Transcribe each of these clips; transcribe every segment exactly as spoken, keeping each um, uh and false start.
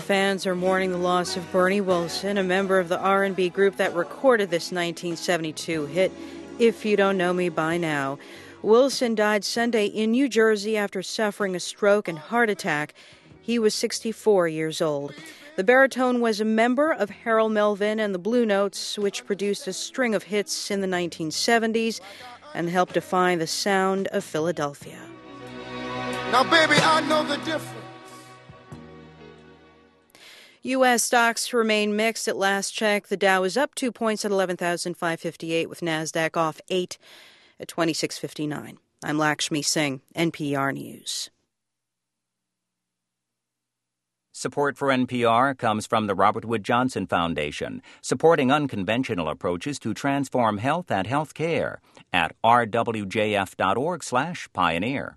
fans are mourning the loss of Bernie Wilson, a member of the R and B group that recorded this nineteen seventy-two hit, If You Don't Know Me By Now. Wilson died Sunday in New Jersey after suffering a stroke and heart attack. He was sixty-four years old. The baritone was a member of Harold Melvin and the Blue Notes, which produced a string of hits in the nineteen seventies and helped define the sound of Philadelphia. Now, baby, I know the difference. U S stocks remain mixed at last check. The Dow is up two points at eleven thousand five hundred fifty-eight, with NASDAQ off eight at twenty-six fifty-nine. I'm Lakshmi Singh, N P R News. Support for N P R comes from the Robert Wood Johnson Foundation, supporting unconventional approaches to transform health and health care at r w j f dot org slash pioneer.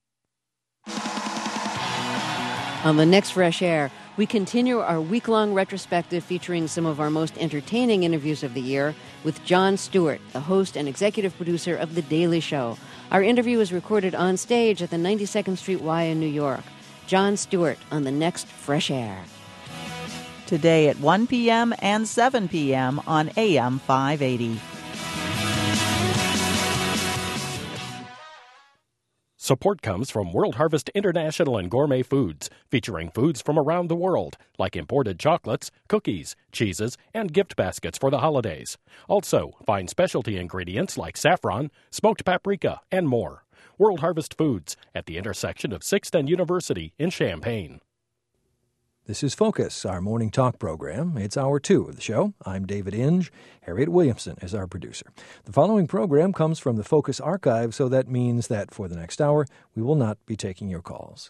On the next Fresh Air, we continue our week-long retrospective featuring some of our most entertaining interviews of the year with Jon Stewart, the host and executive producer of The Daily Show. Our interview is recorded on stage at the ninety-second Street Y in New York. Jon Stewart on the next Fresh Air. Today at one p.m. and seven p.m. on A M five eighty. Support comes from World Harvest International and Gourmet Foods, featuring foods from around the world, like imported chocolates, cookies, cheeses, and gift baskets for the holidays. Also, find specialty ingredients like saffron, smoked paprika, and more. World Harvest Foods, at the intersection of sixth and University in Champaign. This is Focus, our morning talk program. It's hour two of the show. I'm David Inge. Harriet Williamson is our producer. The following program comes from the Focus archive, so that means that for the next hour, we will not be taking your calls.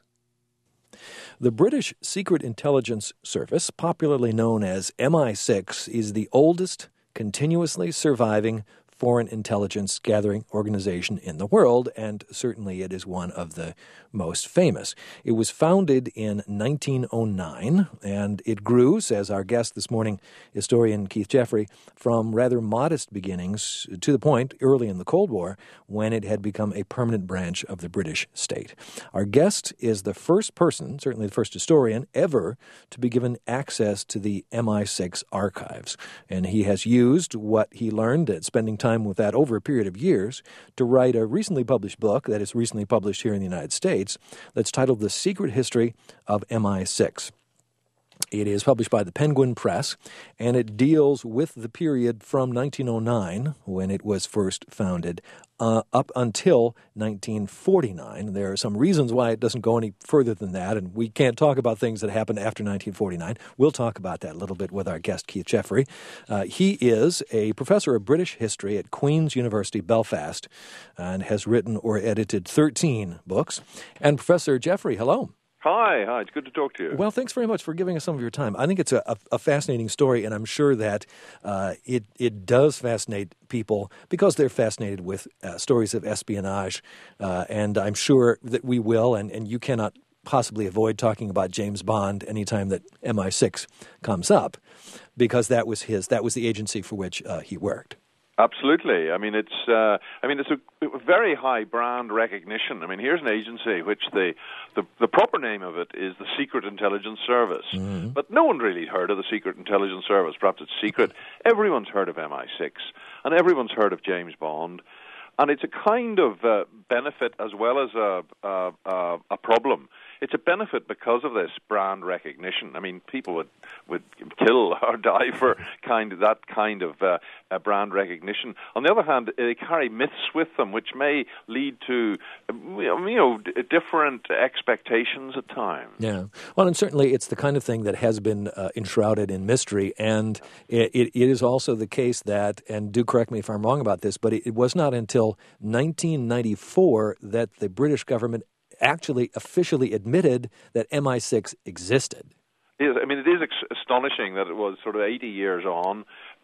The British Secret Intelligence Service, popularly known as M I six, is the oldest continuously surviving foreign intelligence gathering organization in the world, and certainly it is one of the most famous. It was founded in nineteen oh nine, and it grew, says our guest this morning, historian Keith Jeffrey, from rather modest beginnings to the point early in the Cold War when it had become a permanent branch of the British state. Our guest is the first person, certainly the first historian, ever to be given access to the M I six archives, and he has used what he learned at spending time with that over a period of years to write a recently published book that is recently published here in the United States that's titled The Secret History of M I six. It is published by the Penguin Press, and it deals with the period from nineteen oh nine, when it was first founded, uh, up until nineteen forty-nine. There are some reasons why it doesn't go any further than that, and we can't talk about things that happened after nineteen forty-nine. We'll talk about that a little bit with our guest, Keith Jeffrey. Uh, he is a professor of British history at Queen's University, Belfast, and has written or edited thirteen books. And Professor Jeffrey, hello. Hi, hi, it's good to talk to you. Well, thanks very much for giving us some of your time. I think it's a, a, a fascinating story, and I'm sure that uh, it it does fascinate people because they're fascinated with uh, stories of espionage, uh, and I'm sure that we will, and, and you cannot possibly avoid talking about James Bond anytime that M I six comes up, because that was his, that was the agency for which uh, he worked. Absolutely. I mean, it's uh, I mean, it's a very high brand recognition. I mean, here's an agency which the the, the proper name of it is the Secret Intelligence Service, mm-hmm. but no one really heard of the Secret Intelligence Service. Perhaps it's secret. Everyone's heard of M I six, and everyone's heard of James Bond, and it's a kind of uh, benefit as well as a a, a a problem. It's a benefit because of this brand recognition. I mean, people would, would kill or die for kind of that kind of uh, uh, brand recognition. On the other hand, they carry myths with them, which may lead to you know d- different expectations at times. Yeah, well, and certainly it's the kind of thing that has been uh, enshrouded in mystery, and it, it, it is also the case that, and do correct me if I'm wrong about this, but it, it was not until nineteen ninety-four that the British government actually officially admitted that M I six existed. Yes, I mean, it is ex- astonishing that it was sort of eighty years on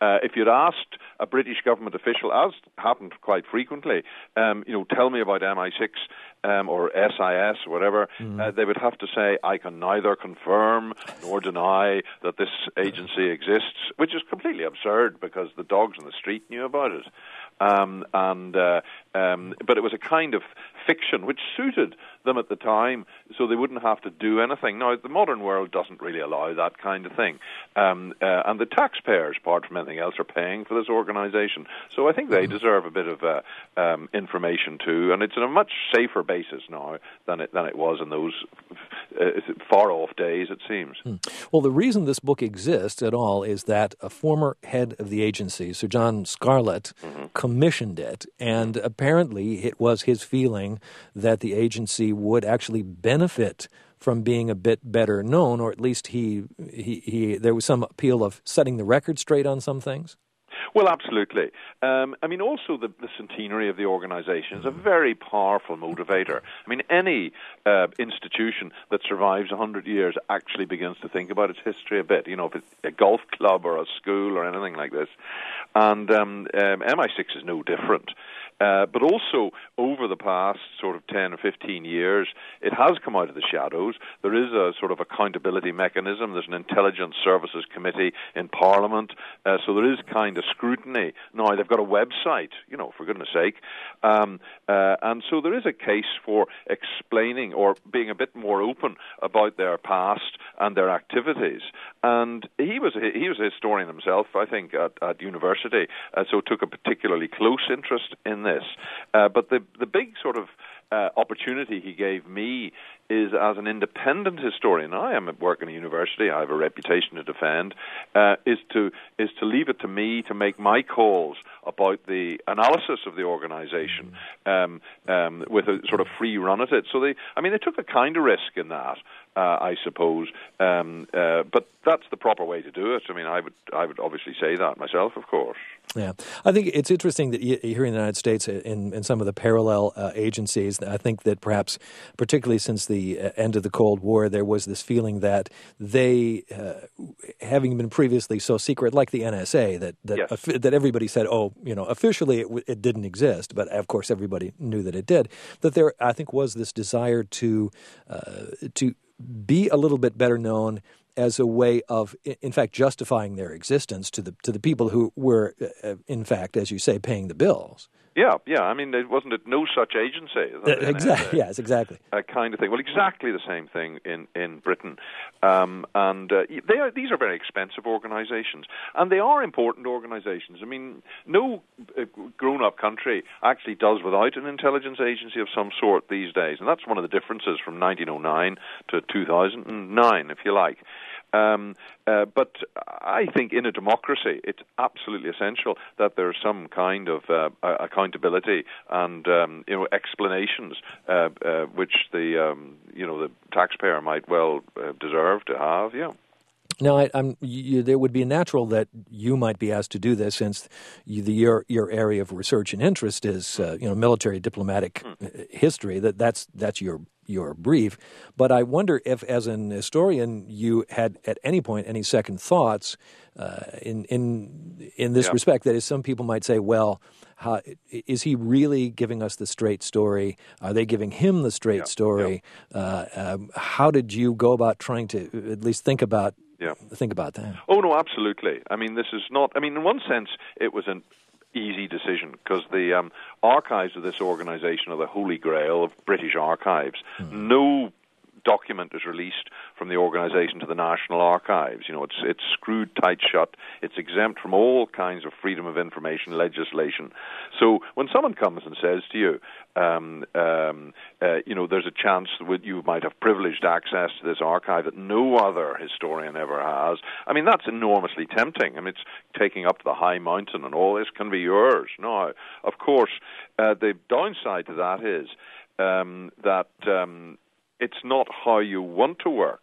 Uh, if you'd asked a British government official, as happened quite frequently, um, you know, tell me about M I six um, or S I S or whatever, mm. uh, they would have to say, I can neither confirm nor deny that this agency exists, which is completely absurd because the dogs on the street knew about it. Um, and uh, um, but it was a kind of fiction which suited them at the time, so they wouldn't have to do anything. Now, the modern world doesn't really allow that kind of thing, um, uh, and the taxpayers, apart from anything else, are paying for this organisation. So I think they deserve a bit of uh, um, information too, and it's on a much safer basis now than it than it was in those uh, far-off days, it seems. Hmm. Well, the reason this book exists at all is that a former head of the agency, Sir John Scarlett, mm-hmm. commissioned it, and apparently it was his feeling that the agency would actually benefit from being a bit better known, or at least he, he, he there was some appeal of setting the record straight on some things. Well, absolutely. Um, I mean, also the, the centenary of the organisation is a very powerful motivator. I mean, any uh, institution that survives one hundred years actually begins to think about its history a bit, you know, if it's a golf club or a school or anything like this. And um, um, M I six is no different. Uh, but also, over the past sort of ten or fifteen years, it has come out of the shadows. There is a sort of accountability mechanism. There's an Intelligence Services Committee in Parliament. Uh, so there is kind of scrutiny. Now, they've got a website, you know, for goodness sake. Um, uh, and so there is a case for explaining or being a bit more open about their past and their activities. And he was a, he was a historian himself, I think, at, at university, uh, so took a particularly close interest in this. Uh, but the the big sort of uh, opportunity he gave me is as an independent historian. I am at work in a university. I have a reputation to defend. Uh, is to is to leave it to me to make my calls about the analysis of the organisation um, um, with a sort of free run at it. So they, I mean, they took a kind of risk in that. Uh, I suppose, um, uh, but that's the proper way to do it. I mean, I would, I would obviously say that myself, of course. Yeah, I think it's interesting that here in the United States, in, in some of the parallel uh, agencies, I think that perhaps, particularly since the end of the Cold War, there was this feeling that they, uh, having been previously so secret, like the N S A, that that, yes. uh, that everybody said, oh, you know, officially it, w- it didn't exist, but of course everybody knew that it did. That there, I think, was this desire to uh, to be a little bit better known as a way of, in fact, justifying their existence to the to the people who were, uh, in fact, as you say, paying the bills. Yeah, yeah. I mean, it wasn't it no such agency. Uh, exactly. Yes, exactly. A kind of thing. Well, exactly the same thing in in Britain, um, and uh, they are these are very expensive organisations, and they are important organisations. I mean, no uh, grown-up country actually does without an intelligence agency of some sort these days, and that's one of the differences from nineteen oh nine to two thousand nine, if you like. Um, uh, but I think in a democracy, it's absolutely essential that there's some kind of uh, accountability and um, you know explanations, uh, uh, which the um, you know the taxpayer might well uh, deserve to have. Yeah. Now, I, I'm, you, there would be natural that you might be asked to do this, since you, the, your your area of research and interest is uh, you know military diplomatic mm. history. That that's that's your your brief. But I wonder if, as an historian, you had at any point any second thoughts uh, in in in this yeah. respect. That is, some people might say, well, how, is he really giving us the straight story? Are they giving him the straight yeah. story? Yeah. Uh, um, how did you go about trying to at least think about? Yeah. Think about that. Oh, no, absolutely. I mean, this is not, I mean, in one sense, it was an easy decision because the um, archives of this organization are the holy grail of British archives. Mm. No document is released from the organization to the National Archives. You know, it's it's screwed tight shut. It's exempt from all kinds of freedom of information legislation. So when someone comes and says to you, um, um, uh, you know, there's a chance that you might have privileged access to this archive that no other historian ever has, I mean, that's enormously tempting. I mean, it's taking up to the high mountain and all this can be yours. Now, of course, uh, the downside to that is um, that um, it's not how you want to work.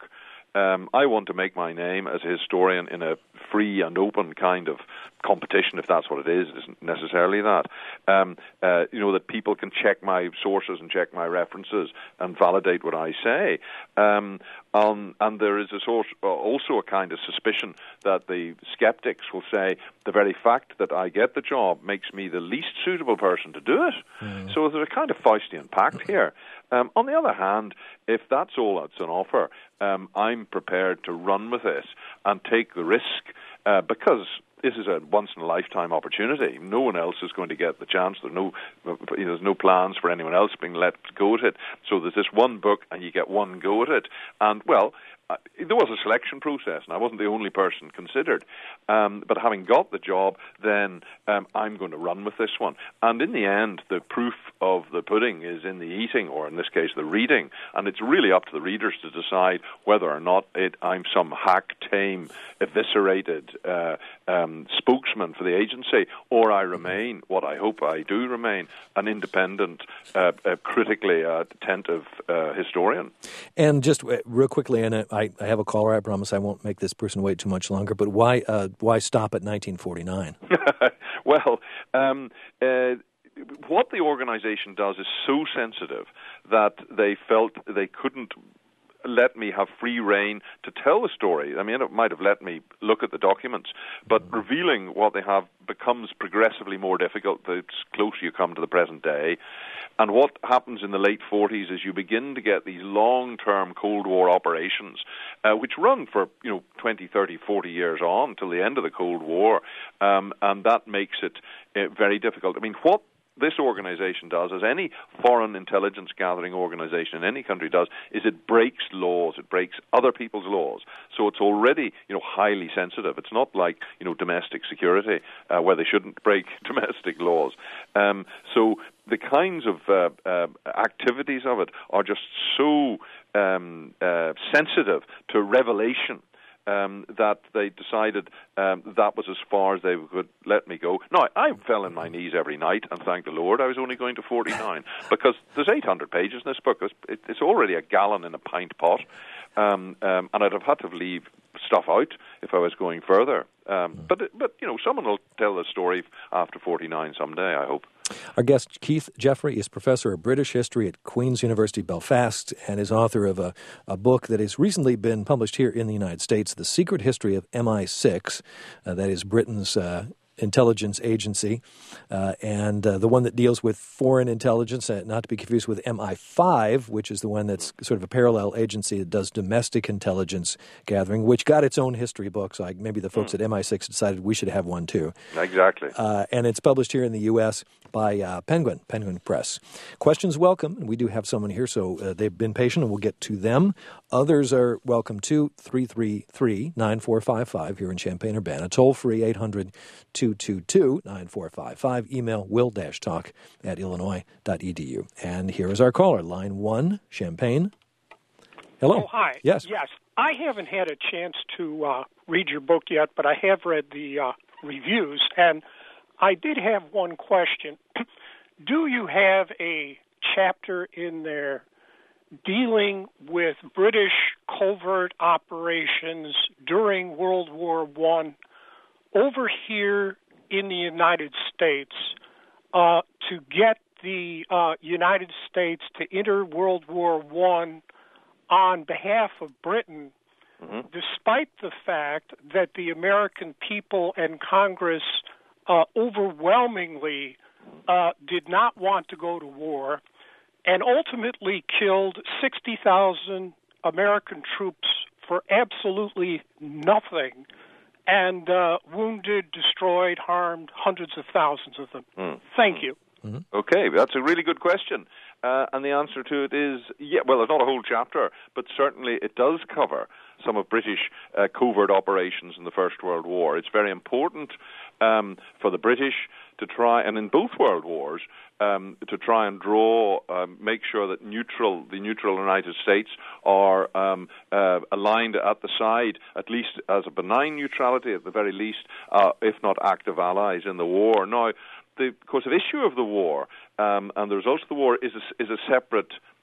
Um, I want to make my name as a historian in a free and open kind of competition, if that's what it is. It isn't necessarily that. Um, uh, you know, that people can check my sources and check my references and validate what I say. Um, um, and there is a sort, uh, also a kind of suspicion that the skeptics will say the very fact that I get the job makes me the least suitable person to do it. Mm. So there's a kind of Faustian pact here. Um, on the other hand, if that's all that's on offer, um, I'm prepared to run with this and take the risk uh, because this is a once-in-a-lifetime opportunity. No one else is going to get the chance. There's no, you know, there's no plans for anyone else being let go at it. So there's this one book, and you get one go at it. And, well, uh, there was a selection process, and I wasn't the only person considered. Um, but having got the job, then um, I'm going to run with this one. And in the end, the proof of the pudding is in the eating, or in this case, the reading. And it's really up to the readers to decide whether or not it, I'm some hack, tame, eviscerated uh, um, spokesman for the agency, or I remain, what I hope I do remain, an independent, uh, uh, critically uh, attentive uh, historian. And just uh, real quickly, and I, I have a caller, I promise I won't make this person wait too much longer, but why uh, why stop at nineteen forty-nine? Well, um, uh, what the organization does is so sensitive that they felt they couldn't let me have free rein to tell the story. I mean, it might have let me look at the documents, but mm-hmm. revealing what they have becomes progressively more difficult the closer you come to the present day. And what happens in the late forties is you begin to get these long-term Cold War operations, uh, which run for, you know, twenty, thirty, forty years on till the end of the Cold War, um, and that makes it uh, very difficult. I mean, what this organization does, as any foreign intelligence gathering organization in any country does, is it breaks laws. It breaks other people's laws. So it's already, you know, highly sensitive. It's not like, you know, domestic security, uh, where they shouldn't break domestic laws. Um, so the kinds of uh, uh, activities of it are just so um, uh, sensitive to revelation Um, that they decided um, that was as far as they could let me go. No, I, I fell on my knees every night and thanked the Lord I was only going to forty-nine, because there's eight hundred pages in this book. It's, it, it's already a gallon in a pint pot, um, um, and I'd have had to leave stuff out if I was going further. Um, but, but, you know, someone will tell the story after forty-nine someday, I hope. Our guest, Keith Jeffrey, is professor of British history at Queen's University Belfast and is author of a, a book that has recently been published here in the United States, The Secret History of M I six, uh, that is Britain's uh, intelligence agency, uh, and uh, the one that deals with foreign intelligence, uh, not to be confused with M I five, which is the one that's sort of a parallel agency that does domestic intelligence gathering, which got its own history book, so I, maybe the folks mm. at M I six decided we should have one too. Exactly. Uh, and it's published here in the U S by uh, Penguin, Penguin Press. Questions welcome, and we do have someone here, so uh, they've been patient, and we'll get to them. Others are welcome too, three three three, nine four five five here in Champaign-Urbana, toll-free eight hundred, two two two, nine four five five, email will-talk at illinois dot e d u. And here is our caller, line one, Champaign. Hello. Oh, hi. Yes. Yes. I haven't had a chance to uh, read your book yet, but I have read the uh, reviews, and I did have one question. Do you have a chapter in there dealing with British covert operations during World War One over here in the United States uh, to get the uh, United States to enter World War One on behalf of Britain, mm-hmm. despite the fact that the American people and Congress uh, overwhelmingly uh, did not want to go to war, and ultimately killed sixty thousand American troops for absolutely nothing, and uh, wounded, destroyed, harmed hundreds of thousands of them. Mm. Thank you. Mm-hmm. Okay, that's a really good question. Uh, and the answer to it is, yeah, well, it's not a whole chapter, but certainly it does cover some of British uh, covert operations in the First World War. It's very important um, for the British to try, and in both World Wars, um, to try and draw, um, make sure that neutral, the neutral United States are um, uh, aligned at the side, at least as a benign neutrality, at the very least, uh, if not active allies in the war. Now, the, of course, the issue of the war um, and the results of the war is a, is a separate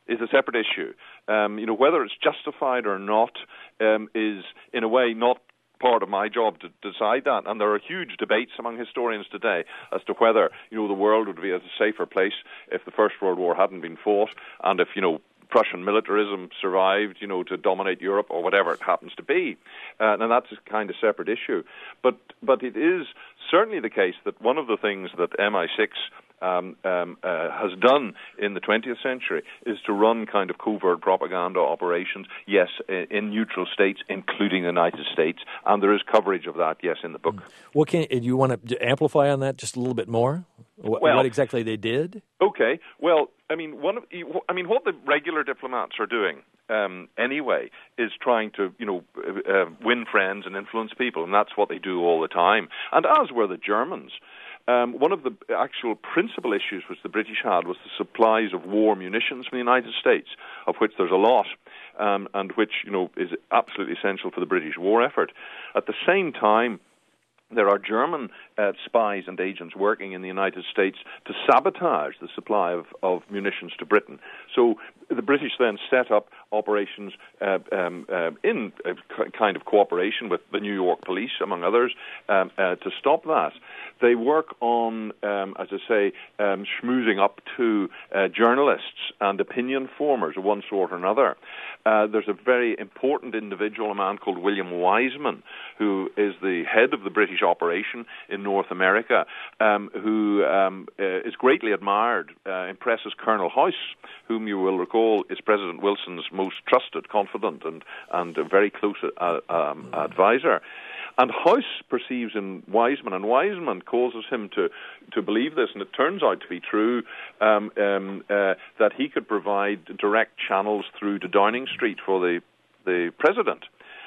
is a separate issue. Um, you know, whether it's justified or not um, is, in a way, not part of my job to decide that. And there are huge debates among historians today as to whether, you know, the world would be a safer place if the First World War hadn't been fought, and if, you know, Prussian militarism survived, you know, to dominate Europe, or whatever it happens to be. Uh, and that's a kind of separate issue. But but it is certainly the case that one of the things that M I six Um, um, uh, has done in the twentieth century is to run kind of covert propaganda operations, yes, in, in neutral states, including the United States, and there is coverage of that, yes, in the book. What can do you want to amplify on that just a little bit more? What, well, what exactly they did? Okay, well, I mean, one of, I mean, what the regular diplomats are doing um, anyway is trying to, you know, uh, win friends and influence people, and that's what they do all the time. And as were the Germans. Um, one of the actual principal issues which the British had was the supplies of war munitions from the United States, of which there's a lot, um, and which, you know, is absolutely essential for the British war effort. At the same time, there are German uh, spies and agents working in the United States to sabotage the supply of, of munitions to Britain. So the British then set up operations uh, um, uh, in a kind of cooperation with the New York police, among others, um, uh, to stop that. They work on, um, as I say, um, schmoozing up to uh, journalists and opinion formers of one sort or another. Uh, there's a very important individual, a man called William Wiseman, who is the head of the British operation in North America, um, who um, uh, is greatly admired, uh, impresses Colonel House, whom you will recall is President Wilson's most trusted confidant and, and a very close uh, um, advisor. And House perceives in Wiseman, and Wiseman causes him to, to believe this, and it turns out to be true, um, um, uh, that he could provide direct channels through to Downing Street for the, the president.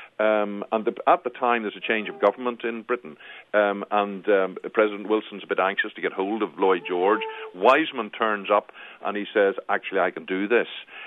Um, and the, at the time, there's a change of government in Britain, um, and um, President Wilson's a bit anxious to get hold of Lloyd George. Wiseman turns up, and he says, actually, I can do this,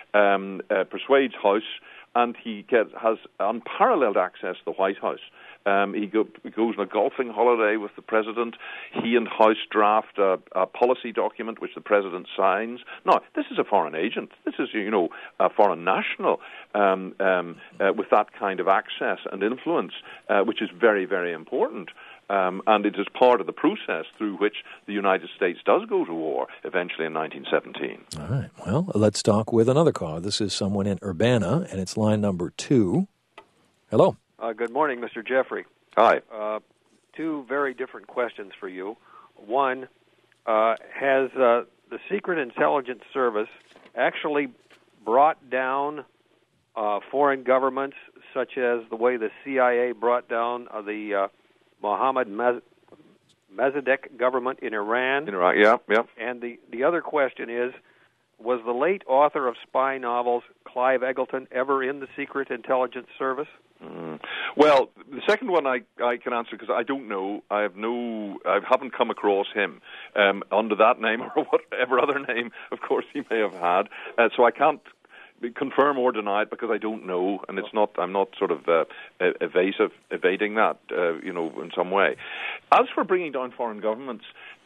um, uh, persuades House, and he gets, has unparalleled access to the White House. Um, he, go, he goes on a golfing holiday with the president. He and House draft a, a policy document which the president signs. Now, this is a foreign agent. This is, you know, a foreign national um, um, uh, with that kind of access and influence, uh, which is very, very important. Um, and it is part of the process through which the United States does go to war eventually in nineteen seventeen. All right. Well, let's talk with another caller. This is someone in Urbana, and it's line number two. Hello. Uh, good morning, Mister Jeffrey. Hi. Uh, two very different questions for you. One, uh, has uh, the Secret Intelligence Service actually brought down uh, foreign governments, such as the way the C I A brought down uh, the uh, Mohammed Maz- Mossadegh government in Iran? In Iraq, yeah, yeah. And the, the other question is, was the late author of spy novels, Clive Eggleton, ever in the Secret Intelligence Service? Mm. Well, the second one I, I can answer because I don't know. I have no, I haven't come across him um, under that name or whatever other name, of course, he may have had. Uh, so I can't confirm or deny it because I don't know, and it's not. I'm not sort of uh, evasive, evading that, uh, you know, in some way. As for bringing down foreign governments,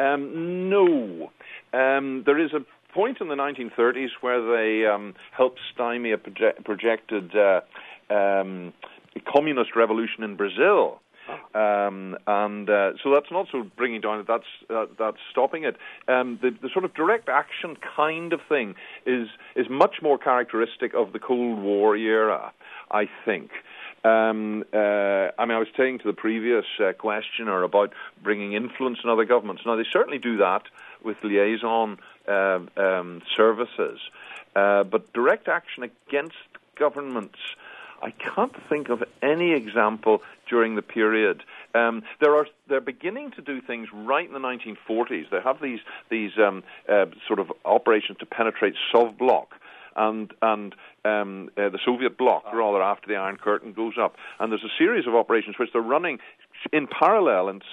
um, no, um, there is a point in the nineteen thirties where they um, helped stymie a proje- projected. Uh, um, communist revolution in Brazil, um, and uh, so that's not so bringing down it. That's uh, that's stopping it. Um, the, the sort of direct action kind of thing is is much more characteristic of the Cold War era, I think. Um, uh, I mean, I was saying to the previous uh, questioner about bringing influence in other governments. Now, they certainly do that with liaison uh, um, services, uh, but direct action against governments, I can't think of any example during the period. Um, there are they're beginning to do things right in the nineteen forties. They have these these um, uh, sort of operations to penetrate Sovbloc and and um, uh, the Soviet bloc, rather, after the Iron Curtain goes up. And there's a series of operations which they're running in parallel and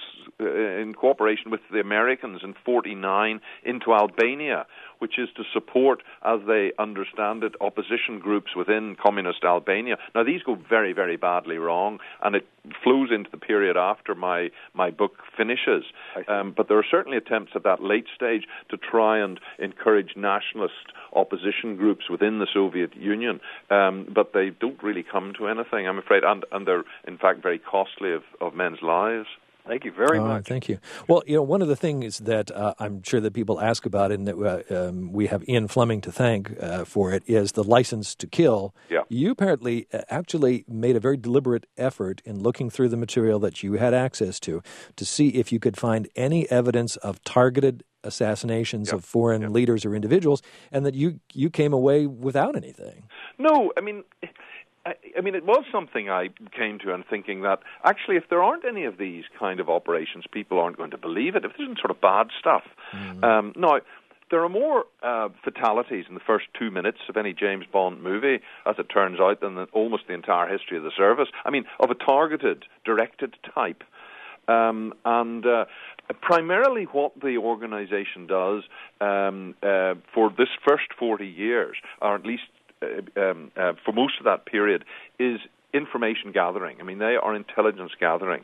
uh, in cooperation with the Americans in forty-nine into Albania, which is to support, as they understand it, opposition groups within communist Albania. Now, these go very, very badly wrong, and it flows into the period after my, my book finishes. Um, but there are certainly attempts at that late stage to try and encourage nationalist opposition groups within the Soviet Union, um, but they don't really come to anything, I'm afraid, and, and they're, in fact, very costly of, of men's lives. Thank you very uh, much. Thank you. Well, you know, one of the things that uh, I'm sure that people ask about, and that uh, um, we have Ian Fleming to thank uh, for it, is the license to kill. Yeah. You apparently uh, actually made a very deliberate effort in looking through the material that you had access to, to see if you could find any evidence of targeted assassinations yeah. of foreign yeah. leaders or individuals, and that you, you came away without anything. No, I mean... I, I mean, it was something I came to and thinking that actually if there aren't any of these kind of operations, people aren't going to believe it. If there's some sort of bad stuff. Mm-hmm. Um, now, there are more uh, fatalities in the first two minutes of any James Bond movie, as it turns out, than the, almost the entire history of the service. I mean, of a targeted, directed type. Um, and uh, primarily what the organization does um, uh, for this first forty years, or at least Uh, um, uh, for most of that period, is information gathering. I mean, they are intelligence gathering.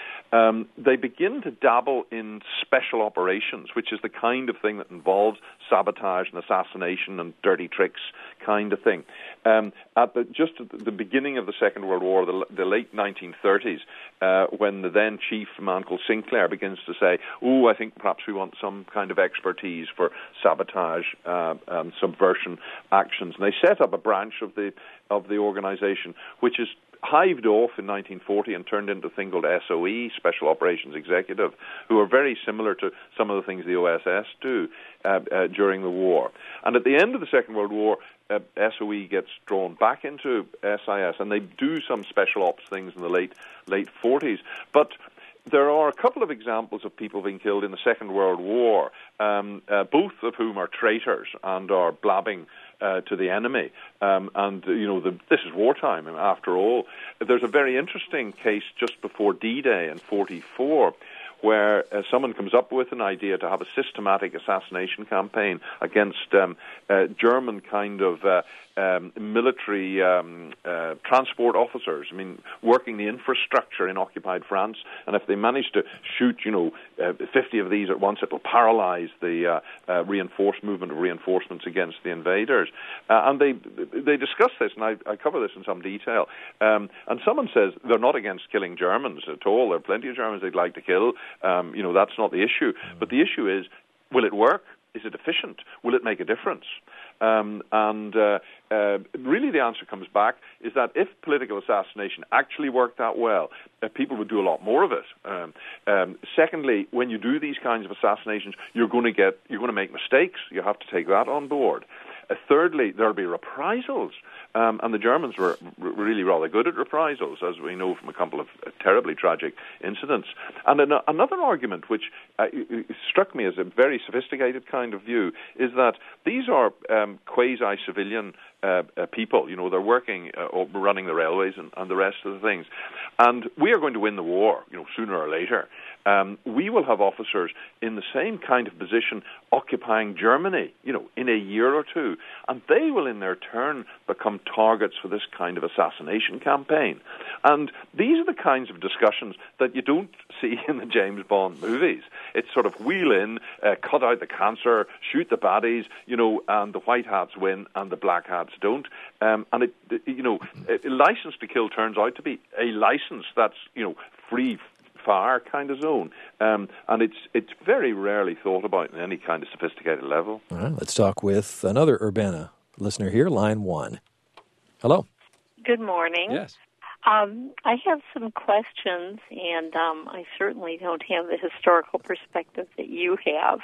Um, they begin to dabble in special operations, which is the kind of thing that involves sabotage and assassination and dirty tricks kind of thing. Um, at the, just at the beginning of the Second World War, the, the late nineteen thirties, uh, when the then chief, a man called Sinclair, begins to say, oh, I think perhaps we want some kind of expertise for sabotage uh, and subversion actions. And they set up a branch of the of the organization, which is hived off in nineteen forty and turned into a thing called S O E, Special Operations Executive, who are very similar to some of the things the O S S do uh, uh, during the war. And at the end of the Second World War, uh, S O E gets drawn back into S I S, and they do some special ops things in the late late forties. But there are a couple of examples of people being killed in the Second World War, um, uh, both of whom are traitors and are blabbing Uh, to the enemy. Um, and, you know, the, this is wartime, after all. There's a very interesting case just before D-Day in forty-four, where uh, someone comes up with an idea to have a systematic assassination campaign against um, uh, German kind of uh, um, military um, uh, transport officers, I mean, working the infrastructure in occupied France. And if they manage to shoot, you know, uh, fifty of these at once, it will paralyze the uh, uh, reinforced movement of reinforcements against the invaders. Uh, and they they discuss this, and I, I cover this in some detail. Um, and someone says they're not against killing Germans at all. There are plenty of Germans they'd like to kill. Um, you know, that's not the issue. But the issue is, will it work? Is it efficient? Will it make a difference? Um, and uh, uh, really the answer comes back is that if political assassination actually worked that well, uh, people would do a lot more of it. Um, um, secondly, when you do these kinds of assassinations, you're going to get, you're going to make mistakes. You have to take that on board. Uh, thirdly, there'll be reprisals. Um, and the Germans were r- really rather good at reprisals, as we know from a couple of uh, terribly tragic incidents. And an- another argument, which uh, struck me as a very sophisticated kind of view, is that these are um, quasi-civilian uh, uh, people. You know, they're working, uh, or running the railways and, and the rest of the things. And we are going to win the war, you know, sooner or later. Um, we will have officers in the same kind of position occupying Germany, you know, in a year or two. And they will, in their turn, become targets for this kind of assassination campaign. And these are the kinds of discussions that you don't see in the James Bond movies. It's sort of wheel in, uh, cut out the cancer, shoot the baddies, you know, and the white hats win and the black hats don't. Um, and, it, you know, a license to kill turns out to be a license that's, you know, free fire kind of zone, um, and it's it's very rarely thought about in any kind of sophisticated level. All right, let's talk with another Urbana listener here, line one. Hello. Good morning. Yes. Um, I have some questions, and um, I certainly don't have the historical perspective that you have.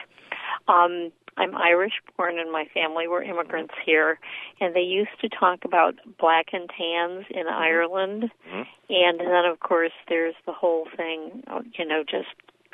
Um, I'm Irish-born, and my family were immigrants here, and they used to talk about black and tans in mm-hmm. Ireland, mm-hmm. and then, of course, there's the whole thing, you know, just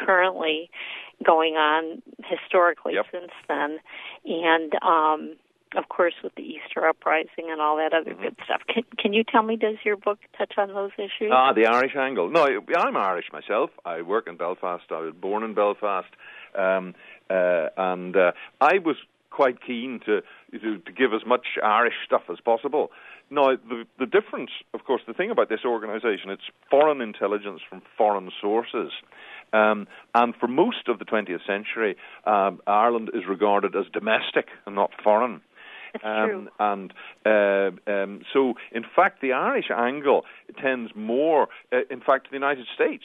currently going on historically yep. since then, and um, of course, with the Easter Uprising and all that other Mm-hmm. good stuff. Can, can you tell me, does your book touch on those issues? Ah, the Irish angle. No, I'm Irish myself. I work in Belfast. I was born in Belfast. Um, uh, and uh, I was quite keen to, to to give as much Irish stuff as possible. Now, the, the difference, of course, the thing about this organisation, it's foreign intelligence from foreign sources. Um, and for most of the twentieth century, um, Ireland is regarded as domestic and not foreign. Um, and uh, um, so, in fact, the Irish angle tends more, uh, in fact, to the United States.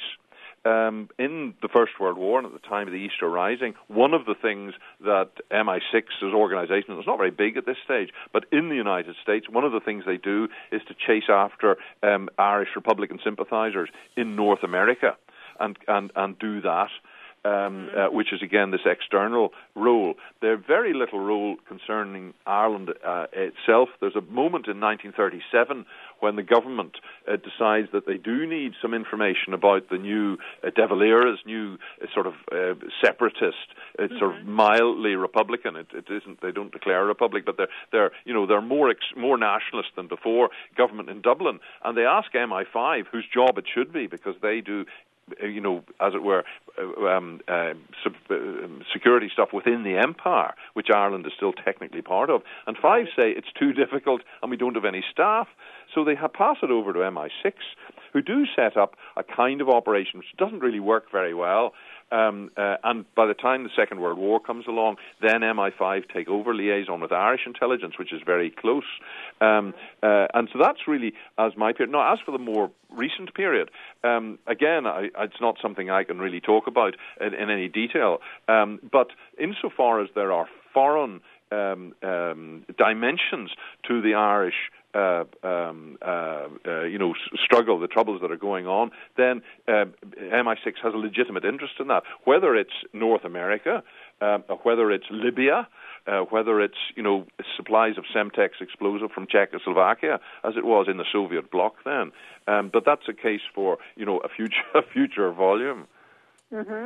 Um, in the First World War and at the time of the Easter Rising, one of the things that M I six as organisation, it's not very big at this stage, but in the United States, one of the things they do is to chase after um, Irish Republican sympathisers in North America and, and, and do that. Um, uh, which is, again, this external role. There's very little role concerning Ireland uh, itself. There's a moment in nineteen thirty-seven when the government uh, decides that they do need some information about the new uh, De Valera's new uh, sort of uh, separatist. It's mm-hmm. sort of mildly Republican. It, it isn't. They don't declare a republic, but they're they're you know they're more ex- more nationalist than before. Government in Dublin, and they ask M I five, whose job it should be, because they do, you know, as it were, um, uh, sub, uh, security stuff within the empire, which Ireland is still technically part of. And Five say it's too difficult and we don't have any staff. So they have pass it over to M I six, who do set up a kind of operation which doesn't really work very well. Um, uh, and by the time the Second World War comes along, then M I five take over liaison with Irish intelligence, which is very close. Um, uh, and so that's really as my period. Now, as for the more recent period, um, again, I, it's not something I can really talk about in, in any detail. Um, but insofar as there are foreign um, um, dimensions to the Irish Uh, um, uh, uh, you know, struggle, the troubles that are going on, then uh, M I six has a legitimate interest in that. Whether it's North America, uh, whether it's Libya, uh, whether it's, you know, supplies of Semtex explosive from Czechoslovakia, as it was in the Soviet bloc then. Um, but that's a case for, you know, a future, a future volume. Mm-hmm.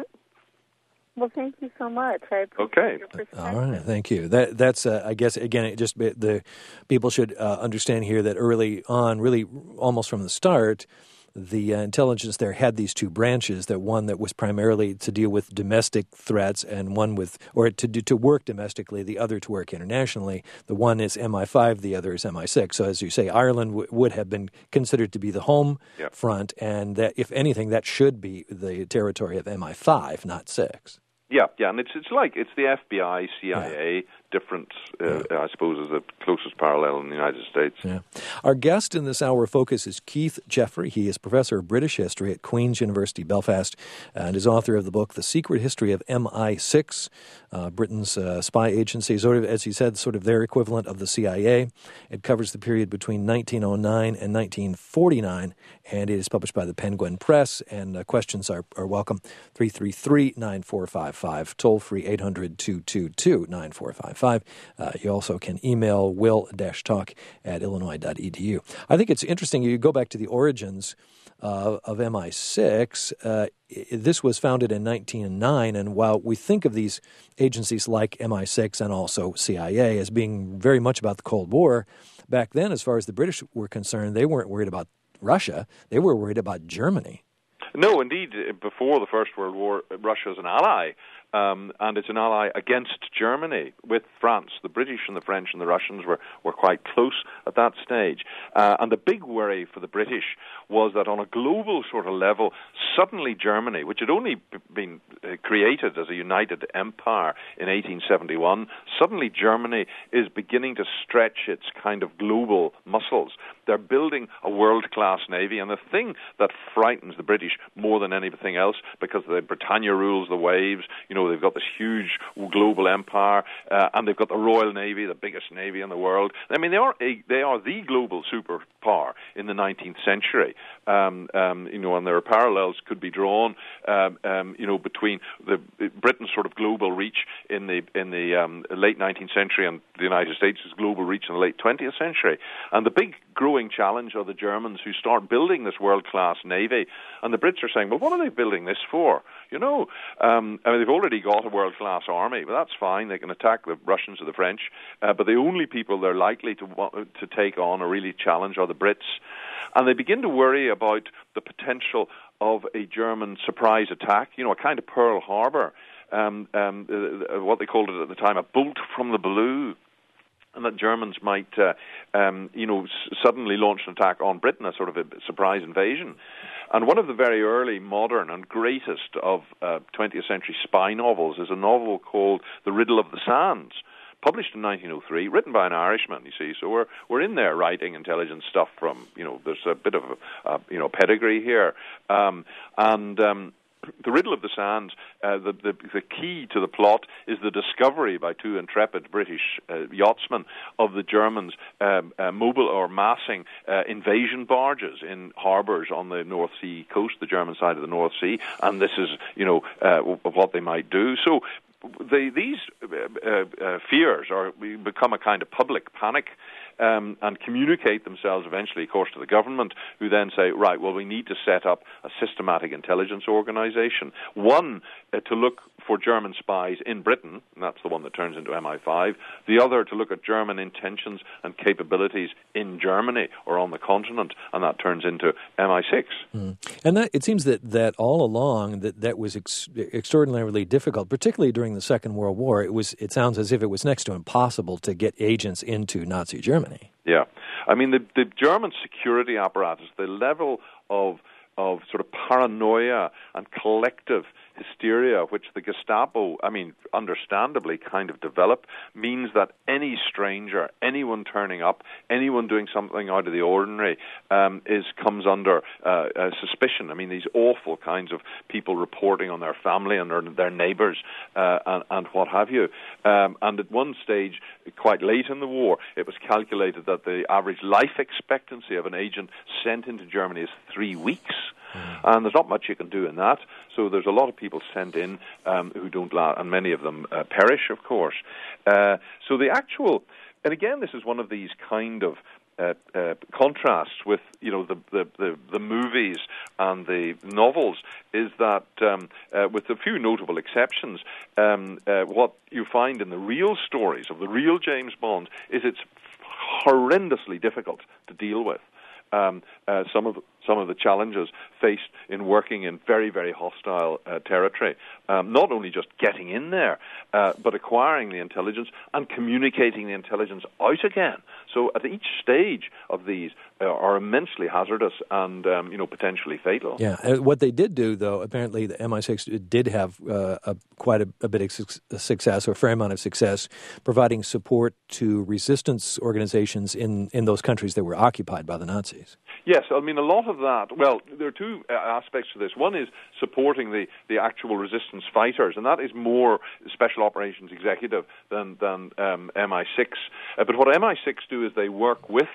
Well, thank you so much. I appreciate okay. your perspective. All right, thank you. That that's uh, I guess again, it just the people should uh, understand here that early on, really almost from the start, the uh, intelligence there had these two branches. That one that was primarily to deal with domestic threats, and one with or to do, to work domestically. The other to work internationally. The one is M I five. The other is M I six. So as you say, Ireland w- would have been considered to be the home yep. front, and that if anything, that should be the territory of M I five, not six. Yeah, yeah, and it's it's like it's the F B I, C I A, yeah. different, uh, yeah. I suppose, is the closest parallel in the United States. Yeah. Our guest in this hour of focus is Keith Jeffrey. He is professor of British history at Queen's University, Belfast, and is author of the book The Secret History of M I six, uh, Britain's uh, spy agency, sort of, as he said, sort of their equivalent of the C I A. It covers the period between nineteen oh nine and nineteen forty-nine, and it is published by the Penguin Press, and uh, questions are, are welcome. three three three, nine four five five, toll-free eight hundred, two two two, nine four five five. Uh, you also can email will-talk at illinois dot e d u. I think it's interesting. You go back to the origins uh, of M I six. Uh, this was founded in nineteen oh nine, and while we think of these agencies like M I six and also C I A as being very much about the Cold War, back then, as far as the British were concerned, they weren't worried about Russia. They were worried about Germany. No, indeed, before the First World War, Russia is an ally, um, and it's an ally against Germany with France. The British and the French and the Russians were, were quite close at that stage. Uh, and the big worry for the British was that on a global sort of level, suddenly Germany, which had only b- been uh, created as a united empire in eighteen seventy-one, suddenly Germany is beginning to stretch its kind of global muscles. They're building a world-class navy, and the thing that frightens the British more than anything else, because the Britannia rules the waves, you know, they've got this huge global empire, uh, and they've got the Royal Navy, the biggest navy in the world. I mean, they are a, they are the global superpower in the nineteenth century. Um, um, you know, and there are parallels could be drawn, um, um, you know, between the Britain's sort of global reach in the in the um, late nineteenth century and the United States' global reach in the late twentieth century. And the big growing challenge are the Germans, who start building this world-class navy, and the Brits are saying, well, what are they building this for? You know, um, I mean, they've already already got a world-class army, but that's fine. They can attack the Russians or the French. Uh, but the only people they're likely to to take on or really challenge are the Brits. And they begin to worry about the potential of a German surprise attack, you know, a kind of Pearl Harbor, um, um, uh, what they called it at the time, a bolt from the blue. And that Germans might, uh, um, you know, s- suddenly launch an attack on Britain, a sort of a surprise invasion. And one of the very early, modern, and greatest of uh, twentieth century spy novels is a novel called The Riddle of the Sands, published in nineteen oh three, written by an Irishman, you see. So we're we're in there writing intelligence stuff from, you know, there's a bit of, a, uh, you know, pedigree here. Um, and... Um, The Riddle of the Sands, uh, the, the the key to the plot is the discovery by two intrepid British uh, yachtsmen of the Germans um, uh, mobile or massing uh, invasion barges in harbours on the North Sea coast, the German side of the North Sea, and this is, you know, uh, what they might do. So they, these uh, uh, fears are become a kind of public panic. Um, and communicate themselves eventually, of course, to the government, who then say, right, well, we need to set up a systematic intelligence organization. One, uh, to look for German spies in Britain, and that's the one that turns into M I five. The other, to look at German intentions and capabilities in Germany or on the continent, and that turns into M I six. Mm. And that, it seems that, that all along that, that was ex- extraordinarily difficult, particularly during the Second World War. It was. It sounds as if it was next to impossible to get agents into Nazi Germany. Yeah. I mean, the, the German security apparatus, the level of of sort of paranoia and collective hysteria, which the Gestapo, I mean, understandably kind of develop, means that any stranger, anyone turning up, anyone doing something out of the ordinary, um, is comes under uh, uh, suspicion. I mean, these awful kinds of people reporting on their family and their, their neighbours uh, and, and what have you. Um, and at one stage, quite late in the war, it was calculated that the average life expectancy of an agent sent into Germany is three weeks. And there's not much you can do in that. So there's a lot of people sent in um, who don't last, and many of them uh, perish, of course. Uh, so the actual, and again, this is one of these kind of uh, uh, contrasts with, you know, the, the, the, the movies and the novels, is that um, uh, with a few notable exceptions, um, uh, what you find in the real stories of the real James Bond is it's horrendously difficult to deal with. Um, uh, some of the, some of the challenges faced in working in very, very hostile uh, territory. Um, not only just getting in there, uh, but acquiring the intelligence and communicating the intelligence out again. So at each stage of these uh, are immensely hazardous and, um, you know, potentially fatal. Yeah. Uh, what they did do, though, apparently the M I six did have uh, a, quite a, a bit of su- success, or a fair amount of success, providing support to resistance organizations in, in those countries that were occupied by the Nazis. Yes, I mean, a lot of that, well, there are two uh, aspects to this. One is supporting the, the actual resistance fighters, and that is more Special Operations Executive than, than um, M I six. Uh, but what M I six do is they work with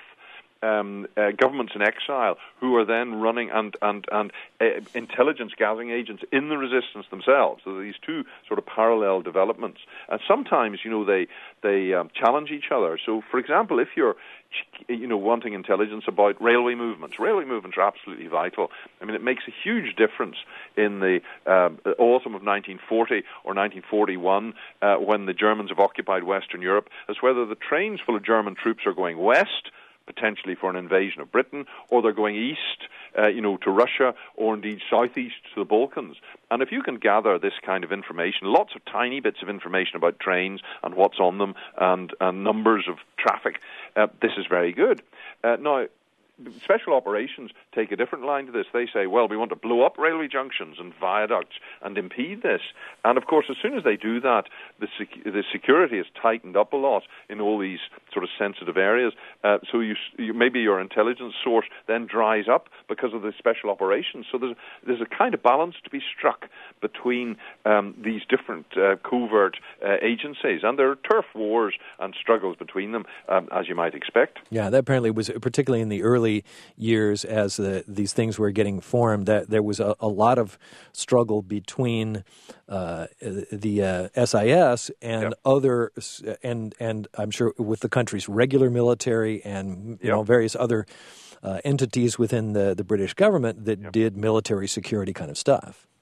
Um, uh, governments in exile who are then running and and and uh, intelligence gathering agents in the resistance themselves. So these two sort of parallel developments, and sometimes, you know, they they um, challenge each other. So, for example, if you're you know wanting intelligence about railway movements, railway movements are absolutely vital. I mean, it makes a huge difference in the uh, autumn of nineteen forty or nineteen forty-one uh, when the Germans have occupied Western Europe, as whether the trains full of German troops are going west, potentially for an invasion of Britain, or they're going east, uh, you know, to Russia, or indeed southeast to the Balkans. And if you can gather this kind of information, lots of tiny bits of information about trains and what's on them, and, and numbers of traffic, uh, this is very good. Uh, now, Special Operations take a different line to this. They say, well, we want to blow up railway junctions and viaducts and impede this. And, of course, as soon as they do that, the, sec- the security is tightened up a lot in all these sort of sensitive areas. Uh, so you, you, maybe your intelligence source then dries up because of the Special Operations. So there's, there's a kind of balance to be struck between um, these different uh, covert uh, agencies. And there are turf wars and struggles between them, um, as you might expect. Yeah, that apparently was particularly in the early years as the, these things were getting formed, that there was a, a lot of struggle between uh, the uh, S I S and yep. other, and and I'm sure with the country's regular military and you yep. know various other uh, entities within the, the British government that yep. did military security kind of stuff.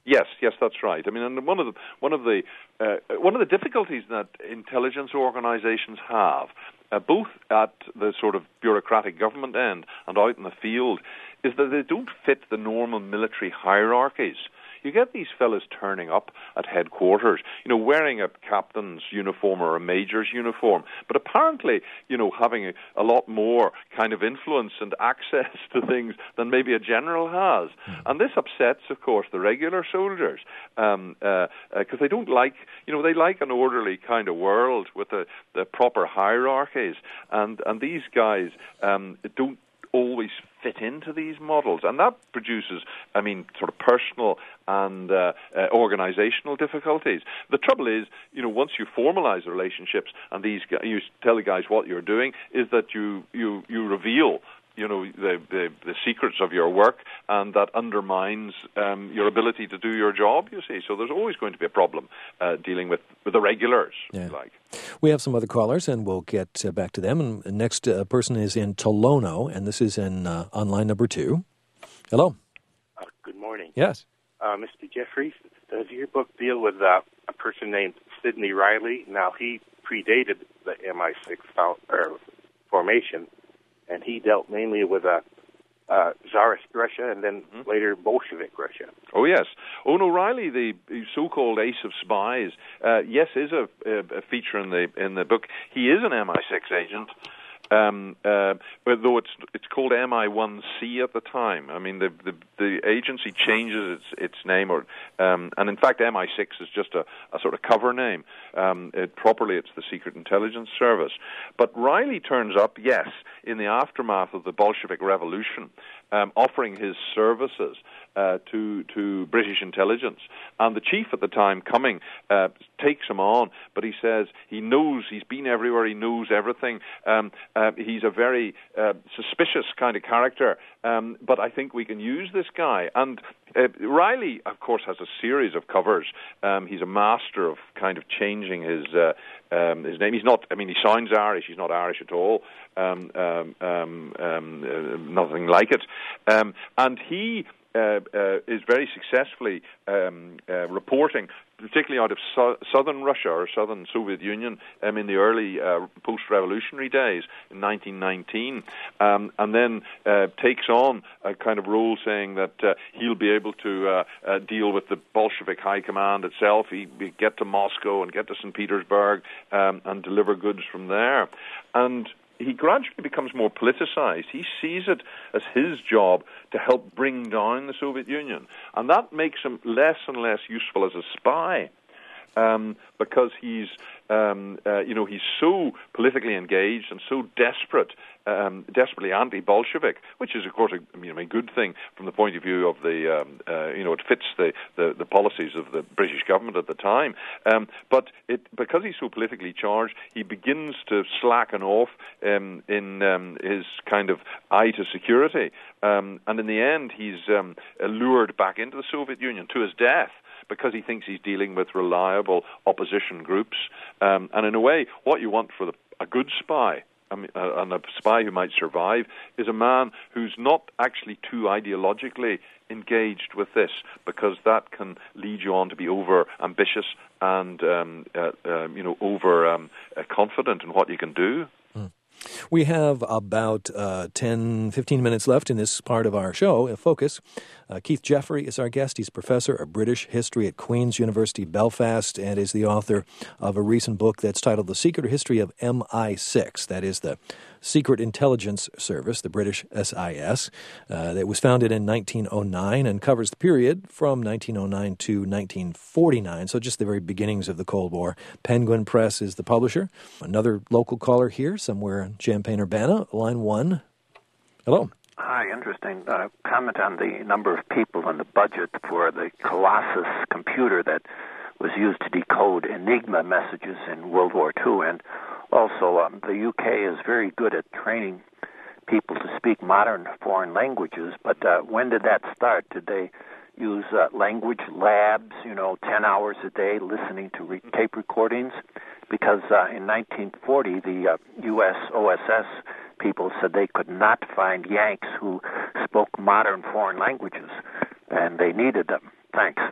Yes, yes, that's right. I mean, and one of the one of the uh, one of the difficulties that intelligence organizations have, uh, both at the sort of bureaucratic government end and out in the field, is that they don't fit the normal military hierarchies. You get these fellas turning up at headquarters, you know, wearing a captain's uniform or a major's uniform, but apparently, you know, having a, a lot more kind of influence and access to things than maybe a general has. Mm. And this upsets, of course, the regular soldiers, um, uh, uh, 'cause they don't like, you know, they like an orderly kind of world with the, the proper hierarchies. And, and these guys um, don't always fit into these models, and that produces, I mean, sort of personal and uh, uh, organizational difficulties. The trouble is, you know, once you formalize the relationships and these guys, you tell the guys what you're doing, is that you you you reveal, you know, the, the the secrets of your work, and that undermines um, your ability to do your job, you see. So there's always going to be a problem uh, dealing with, with the regulars, yeah. if you like. We have some other callers, and we'll get uh, back to them. And the next uh, person is in Tolono, and this is in uh, on line number two. Hello. Uh, good morning. Yes. Uh, Mister Jeffries, does your book deal with uh, a person named Sidney Riley? Now, he predated the M I six fo- er, formation, and he dealt mainly with uh, uh, Tsarist Russia and then mm-hmm. later Bolshevik Russia. Oh, yes. Owen O'Reilly, the so-called ace of spies, uh, yes, is a, a feature in the in the book. He is an M I six agent, um, uh, though it's it's called M I one C at the time. I mean, the the, the agency changes its its name, or um, and in fact, M I six is just a, a sort of cover name. Um, it, properly, it's the Secret Intelligence Service. But Riley turns up, yes, in the aftermath of the Bolshevik Revolution, um, offering his services uh, to to British intelligence. And the chief at the time, Cumming, uh, takes him on, but he says he knows, he's been everywhere, he knows everything. Um, uh, he's a very uh, suspicious kind of character, um, but I think we can use this guy. And uh, Riley, of course, has a series of covers. Um, he's a master of kind of changing his uh, um, his name. He's not, I mean, he sounds Irish, he's not Irish at all. Um, um, um, um, uh, nothing like it. Um, and he uh, uh, is very successfully um, uh, reporting, particularly out of so- southern Russia or southern Soviet Union um, in the early uh, post-revolutionary days in nineteen nineteen, um, and then uh, takes on a kind of role saying that uh, he'll be able to uh, uh, deal with the Bolshevik high command itself. He, he get to Moscow and get to Saint Petersburg um, and deliver goods from there. And he gradually becomes more politicized. He sees it as his job to help bring down the Soviet Union. And that makes him less and less useful as a spy, um, because he's, um, uh, you know, he's so politically engaged and so desperate, um, desperately anti-Bolshevik, which is, of course, a, you know, a good thing from the point of view of the, um, uh, you know, it fits the, the, the policies of the British government at the time. Um, but it, because he's so politically charged, he begins to slacken off um, in um, his kind of eye to security. Um, and in the end, he's um, lured back into the Soviet Union to his death, because he thinks he's dealing with reliable opposition groups. Um, and in a way, what you want for the, a good spy, I mean, uh, and a spy who might survive, is a man who's not actually too ideologically engaged with this, because that can lead you on to be over ambitious and um, uh, uh, you know, over um, uh, confident in what you can do. Mm. We have about uh, ten, fifteen minutes left in this part of our show, Focus. Uh, Keith Jeffrey is our guest. He's professor of British history at Queen's University, Belfast, and is the author of a recent book that's titled The Secret History of M I six. That is the Secret Intelligence Service, the British S I S, uh, that was founded in nineteen oh nine and covers the period from nineteen oh nine to nineteen forty-nine, so just the very beginnings of the Cold War. Penguin Press is the publisher. Another local caller here, somewhere in Champaign-Urbana, line one. Hello. Hi, interesting uh, comment on the number of people and the budget for the Colossus computer that was used to decode Enigma messages in World War Two. And also, um, the U K is very good at training people to speak modern foreign languages, but uh, when did that start? Did they use uh, language labs, you know, ten hours a day listening to re- tape recordings? Because uh, in nineteen forty, the uh, U S O S S people said they could not find Yanks who spoke modern foreign languages, and they needed them. Thanks.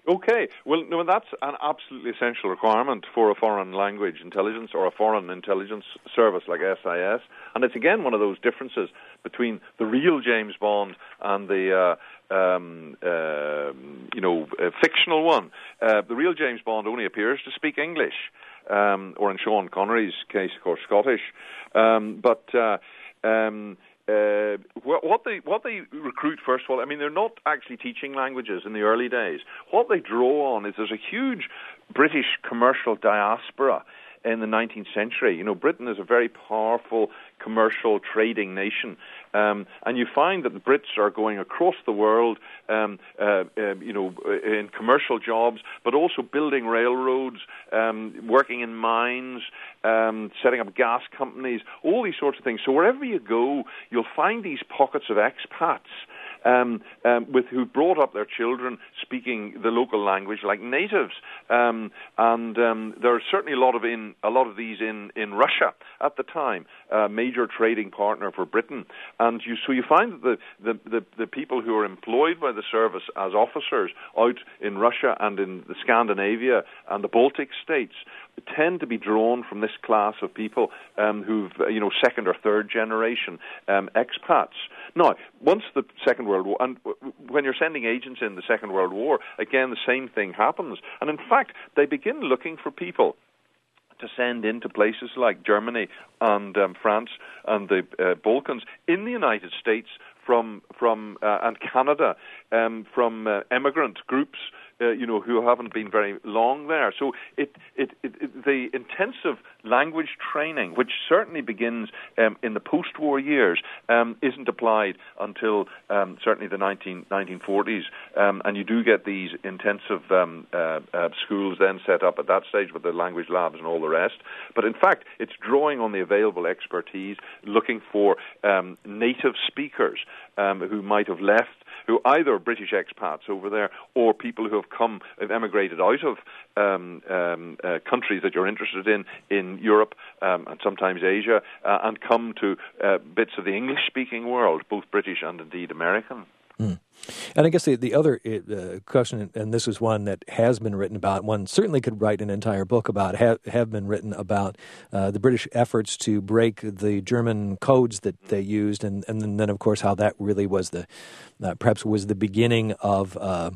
Okay, well, no, that's an absolutely essential requirement for a foreign language intelligence or a foreign intelligence service like S I S, and it's again one of those differences between the real James Bond and the uh, um, uh, you know uh, fictional one. Uh, the real James Bond only appears to speak English, um, or in Sean Connery's case, of course, Scottish, um, but. Uh, um, Uh, what they what they recruit, first of all, I mean, they're not actually teaching languages in the early days. What they draw on is there's a huge British commercial diaspora in the nineteenth century. You know, Britain is a very powerful commercial trading nation, um, and you find that the Brits are going across the world, um, uh, uh, you know, in commercial jobs, but also building railroads, um, working in mines, um, setting up gas companies, all these sorts of things. So wherever you go, you'll find these pockets of expats Um, um, with who brought up their children speaking the local language like natives, um, and um, there are certainly a lot of in a lot of these in, in Russia at the time, a major trading partner for Britain, and you so you find that the, the, the, the people who are employed by the service as officers out in Russia and in the Scandinavia and the Baltic states tend to be drawn from this class of people um, who've, you know, second or third generation um, expats. Now, once the Second World War, and when you're sending agents in the Second World War, again, the same thing happens. And in fact, they begin looking for people to send into places like Germany and um, France and the uh, Balkans in the United States from from uh, and Canada um, from uh, immigrant groups. Uh, you know, who haven't been very long there. So it, it, it, it the intensive language training, which certainly begins um, in the post-war years, um, isn't applied until um, certainly the nineteen forties. Um, and you do get these intensive um, uh, uh, schools then set up at that stage with the language labs and all the rest. But in fact, it's drawing on the available expertise, looking for um, native speakers um, who might have left, who either British expats over there or people who have come, have emigrated out of um, um, uh, countries that you're interested in, in Europe um, and sometimes Asia, uh, and come to uh, bits of the English-speaking world, both British and indeed American. Mm. And I guess the, the other uh, question, and this is one that has been written about, one certainly could write an entire book about, have, have been written about uh, the British efforts to break the German codes that they used, and, and then, of course, how that really was the, uh, perhaps was the beginning of uh,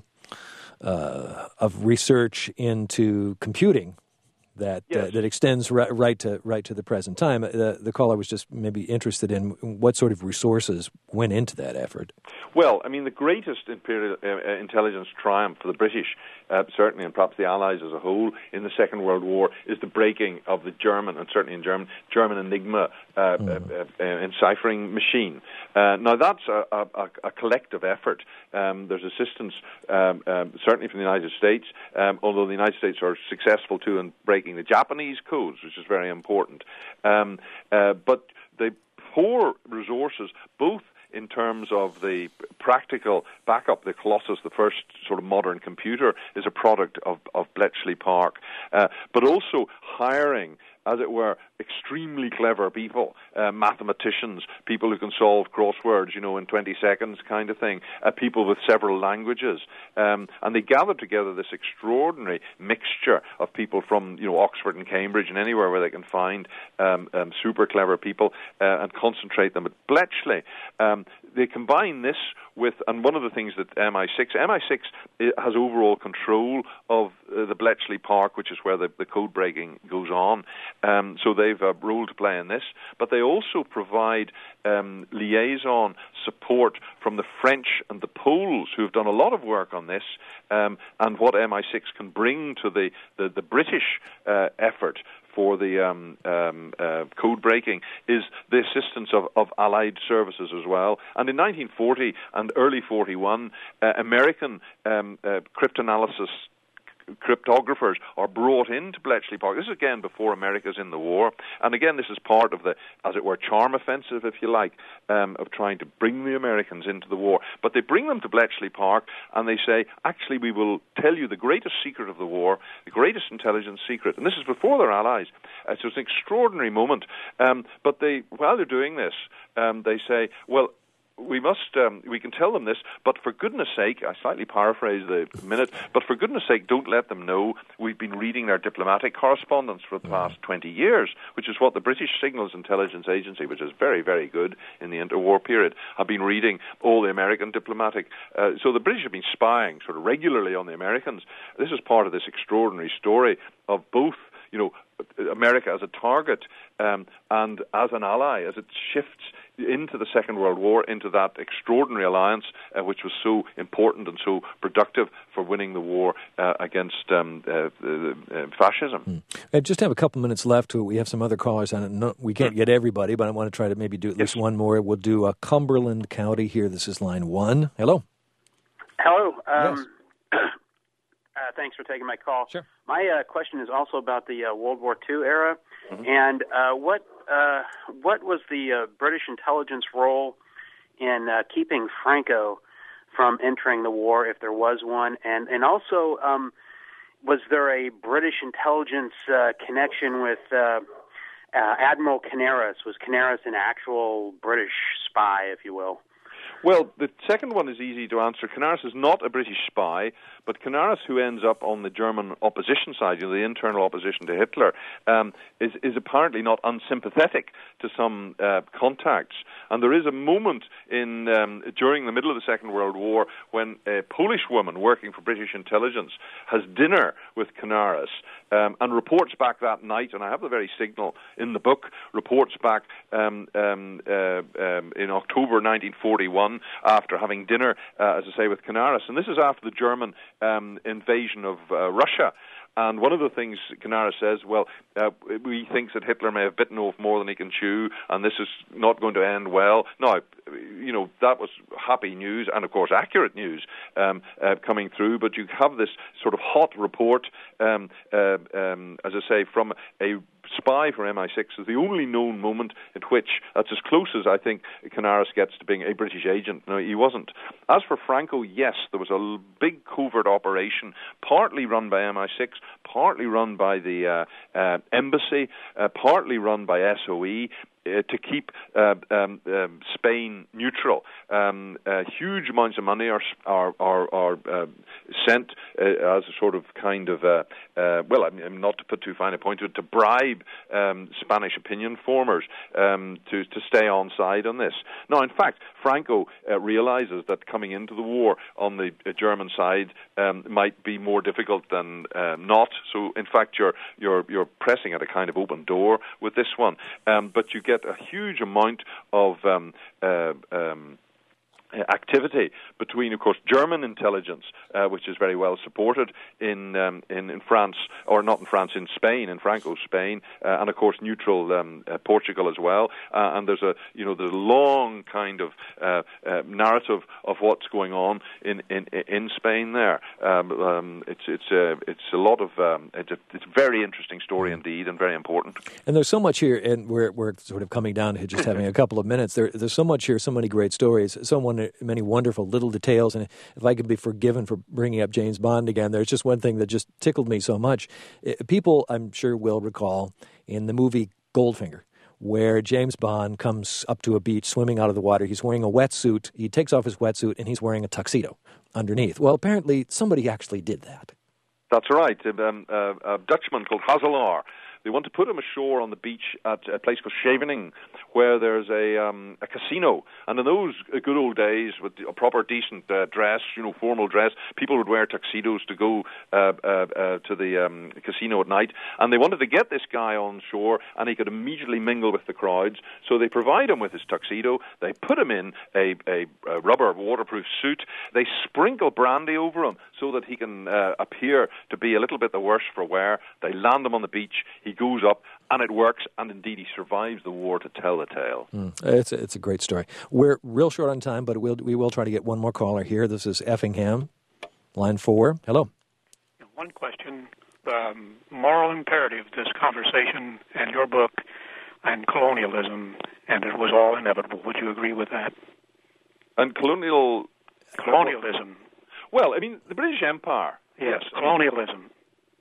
uh, of research into computing that yes. uh, that extends right, right to right to the present time. The, the caller was just maybe interested in what sort of resources went into that effort. Well, I mean, the greatest imperial uh, intelligence triumph for the British, uh, certainly, and perhaps the Allies as a whole, in the Second World War, is the breaking of the German, and certainly in German, German Enigma uh, mm. uh, uh, enciphering machine. Uh, now, that's a, a, a collective effort. Um, there's assistance, um, um, certainly from the United States, um, although the United States are successful, too, in breaking the Japanese codes, which is very important. Um, uh, but the poor resources, both in terms of the practical backup, the Colossus, the first sort of modern computer, is a product of, of Bletchley Park, uh, but also hiring, as it were, extremely clever people, uh, mathematicians, people who can solve crosswords, you know, in twenty seconds kind of thing, uh, people with several languages. Um, and they gather together this extraordinary mixture of people from, you know, Oxford and Cambridge and anywhere where they can find um, um, super clever people uh, and concentrate them at Bletchley. Um, they combine this with, and one of the things that M I six, M I six has overall control of uh, the Bletchley Park, which is where the, the code breaking goes on. Um, so they've a role to play in this, but they also provide um, liaison support from the French and the Poles, who have done a lot of work on this, um, and what M I six can bring to the, the, the British uh, effort for the um, um, uh, code breaking is the assistance of, of Allied services as well. And in nineteen forty and early forty-one, uh, American um, uh, cryptanalysis cryptographers are brought into Bletchley Park. This is again before America's in the war, and again this is part of the, as it were, charm offensive, if you like, um, of trying to bring the Americans into the war. But they bring them to Bletchley Park and they say, actually, we will tell you the greatest secret of the war, the greatest intelligence secret, and this is before their allies. Uh, so it's an extraordinary moment. Um, but they, while they're doing this, um, they say, well, we must, um, we can tell them this, but for goodness sake, I slightly paraphrase the minute, but for goodness sake, don't let them know we've been reading their diplomatic correspondence for the past twenty years, which is what the British Signals Intelligence Agency, which is very, very good in the interwar period, have been reading all the American diplomatic. Uh, so the British have been spying sort of regularly on the Americans. This is part of this extraordinary story of both, you know, America as a target um, and as an ally, as it shifts into the Second World War, into that extraordinary alliance, uh, which was so important and so productive for winning the war uh, against um, uh, uh, fascism. Mm. I just have a couple minutes left. We have some other callers on it. No, we can't get everybody, but I want to try to maybe do at least yes. one more. We'll do uh, Cumberland County here. This is line one. Hello. Hello. Um, yes. Uh, thanks for taking my call. Sure. My uh, question is also about the uh, World War Two era, mm-hmm. and uh, what uh, what was the uh, British intelligence role in uh, keeping Franco from entering the war, if there was one, and and also um, was there a British intelligence uh, connection with uh, uh, Admiral Canaris? Was Canaris an actual British spy, if you will? Well, the second one is easy to answer. Canaris is not a British spy, but Canaris, who ends up on the German opposition side, you know, the internal opposition to Hitler, um, is, is apparently not unsympathetic to some uh, contacts. And there is a moment in um, during the middle of the Second World War when a Polish woman working for British intelligence has dinner with Canaris um, and reports back that night, and I have the very signal in the book, reports back um, um, uh, um, in October nineteen forty-one after having dinner, uh, as I say, with Canaris. And this is after the German um, invasion of uh, Russia. And one of the things Canaris says, well, uh, he thinks that Hitler may have bitten off more than he can chew, and this is not going to end well. Now, you know, that was happy news, and of course accurate news um, uh, coming through, but you have this sort of hot report, um, uh, um, as I say, from a spy for M I six, is the only known moment in which, that's as close as I think Canaris gets to being a British agent. No, he wasn't. As for Franco, yes, there was a big covert operation, partly run by M I six, partly run by the uh, uh, embassy, uh, partly run by S O E, Uh, to keep uh, um, um, Spain neutral. Um, uh, huge amounts of money are are are, are uh, sent uh, as a sort of kind of uh, uh, well, I mean, not to put too fine a point to it, to bribe um, Spanish opinion formers um, to to stay on side on this. Now, in fact, Franco uh, realizes that coming into the war on the uh, German side um, might be more difficult than uh, not. So, in fact, you're you're you're pressing at a kind of open door with this one, um, but you get a huge amount of um, uh, um, activity between, of course, German intelligence, uh, which is very well supported in, um, in in France, or not in France, in Spain, in Franco's Spain, uh, and of course neutral um, uh, Portugal as well. Uh, and there's a you know there's a long kind of uh, uh, narrative of what's going on in in, in Spain there. Um, um, it's it's a it's a lot of um, it's a it's a very interesting story indeed, and very important. And there's so much here, and we're we're sort of coming down to just having a couple of minutes. There, there's so much here, so many great stories, someone. Many wonderful little details, and if I could be forgiven for bringing up James Bond again, there's just one thing that just tickled me so much. People, I'm sure, will recall in the movie Goldfinger, where James Bond comes up to a beach swimming out of the water. He's wearing a wetsuit. He takes off his wetsuit, and he's wearing a tuxedo underneath. Well, apparently somebody actually did that. That's right. Um, uh, a Dutchman called Hazelaar. They want to put him ashore on the beach at a place called Scheveningen, where there's a um, a casino. And in those good old days, with a proper decent uh, dress, you know, formal dress, people would wear tuxedos to go uh, uh, uh, to the um, casino at night. And they wanted to get this guy on shore, and he could immediately mingle with the crowds. So they provide him with his tuxedo. They put him in a, a, a rubber waterproof suit. They sprinkle brandy over him so that he can uh, appear to be a little bit the worse for wear. They land him on the beach. He goes up, and it works, and indeed he survives the war to tell the tale. Mm, it's, a, it's a great story. We're real short on time, but we'll, we will try to get one more caller here. This is Effingham, line four. Hello. One question, the um, moral imperative, this conversation and your book, and colonialism, and it was all inevitable. Would you agree with that? And colonial... Colonialism. Well, I mean, the British Empire... Yes, yes colonialism.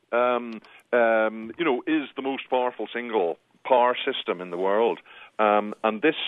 Um, um, you know, is the most powerful single power system in the world. Um, and this